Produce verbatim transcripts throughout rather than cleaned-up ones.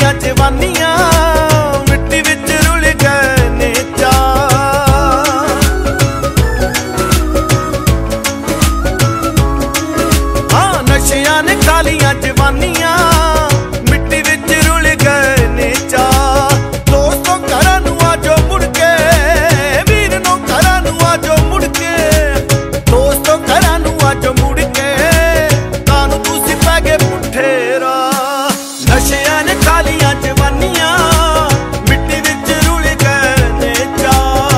खालियां जवानियां मिट्टी विच रुल गए ने चा। हाँ नशियां ने खालियां जवानियां मिट्टी विच रुल गए ने चा। दोस्तों घरां नूं आजो मुड़ के, वीर नूं घरां नूं आजो मुड़ के, दोस्तों घरां नूं आजो मुड़ के, कानू तुसीं पै गए पुट्ठे राह। नशियां ने खालियां जवानियां मिट्टी विच रुल गए ने चा।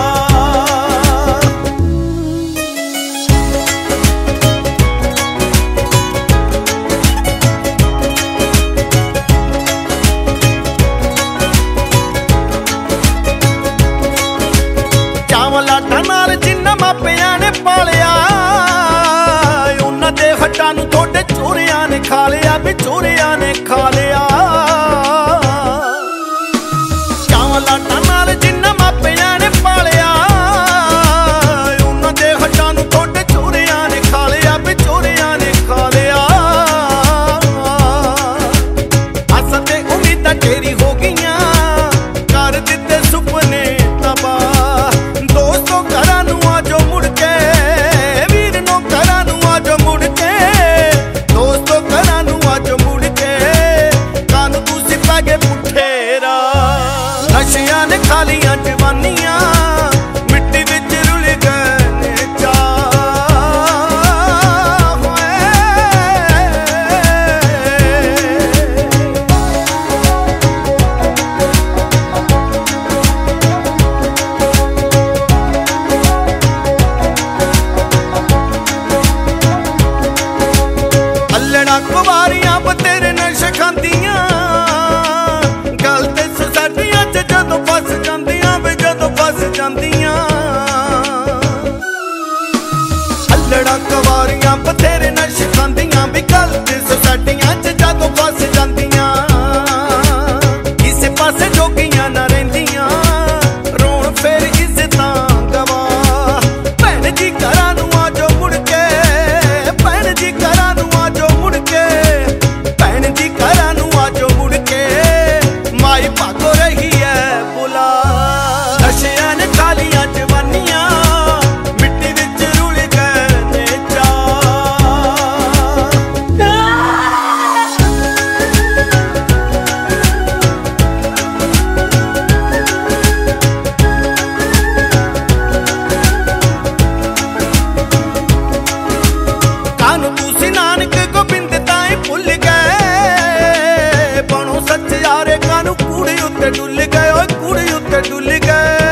चावल आटा नाल जिन्ना मापियां ने पालिया, उन्हां दे हट्टां नूं थोड़े चोरियां ने खा लिया, भी चोरियां ने खा लिया। चावल आटा नाल जिन्ना मापियां ने पालिया, उन्हां दे हट्टां नूं थोड़े चोरियां ने खा लिया, भी चोरियां ने खा लिया। आसां ते उम्मीदां ढेरी हो गईयां, कर दित्ते सुपने तबाह। दोस्तों घरां नूं आजो मुड़ के, वीर नूं घरां नूं आजो मुड़ के, दोस्तों घरां नूं आजो मुड़ के, कानू तुसीं पै गए पुट्ठे राह। नशियां ने खालियां जवानियां मिट्टी विच रुल गए ने चा। अल्लड़ा कुवारियां बतेरे नशे खांदियां, गल ते सोसाइटियां च जदों फस जांदियां, वे जदों फस जांदियां। अल्लड़ा कुवारियां बतेरे नशे खांदियां, भी गल ते सोसाइटियां च जदों फस जांदियां। किसे पासे जोगियां ना रहिंदियां, रोण फेर इज्जतां गवा। भैण जी घरां नूं आजो मुड़ के, भैण जी घरां नूं आजो मुड़ के, भैण जी घरां नूं आजो मुड़ के, माई भागो रही है बुला। नशियां ने खालियां जवानियां मिट्टी विच रुल गए ने चा। कानू तुसीं नानक गोबिंद ताईं भुल गए, बनो सच यारे कानू कूड़े उत्ते डुल गए, ओए कूड़े उत्ते डुल गए।